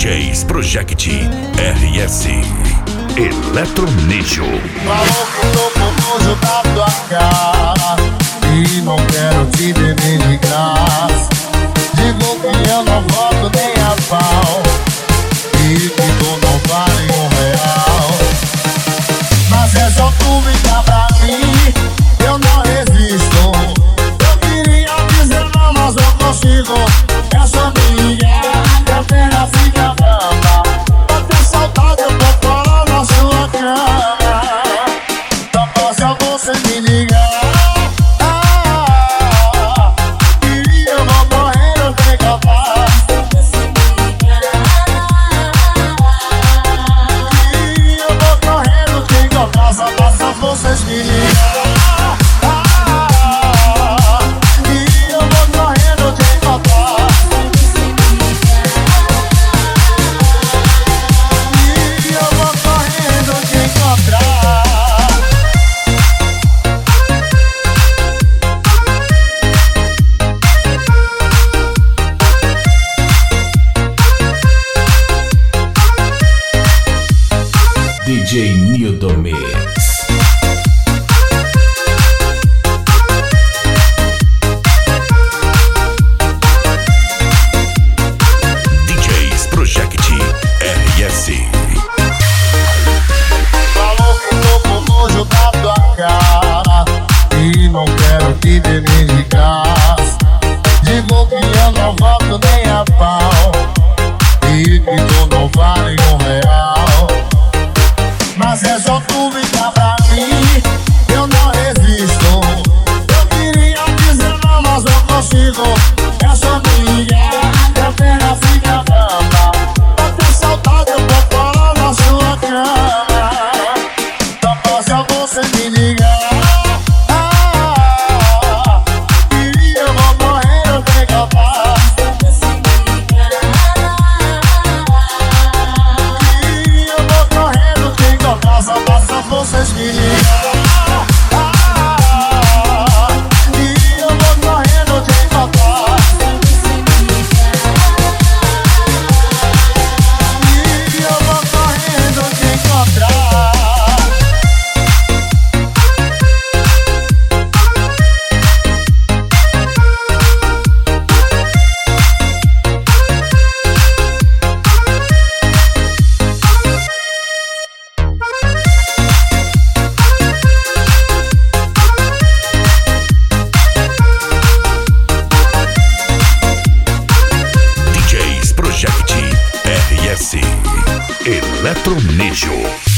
DJs Project RS Eletronejo. Falou que tô com nojo da tua cara e não quero te beber de graça. Digo que eu não volto nem a pau e que tu não vale R$1. Mas é só tu ligar pra mim, eu não resisto. Eu queria dizer não, mas eu consigo. Essa minha carteira fica brava. Pra ter saudade eu tô fora na sua cama. Não posso você me ligar. E eu vou morrer, eu tenho capaz. E eu vou correr, eu tenho capaz. Só basta vocês me ligar. DJ Nildo Mix. DJs Project RS. Falou que tô com nojo da tua cara e não quero te beber de graça. Digo que eu não volto nem a pau e que tu não vale R$1. Mas é só tu ligar pra mim, eu não resisto. Eu queria dizer não, mas eu consigo. Essa minha carteira fica brava. Pra ter saudade eu tô fora na sua cama. Não posso você me ligar. E eu vou morrer, eu tenho capaz. E eu vou correr, eu tenho capaz. Só basta vocês me ligar. E eu vou correr, eu tenho capaz. E eu vou correndo, eu te encontrar. DJs Project RS Eletronejo.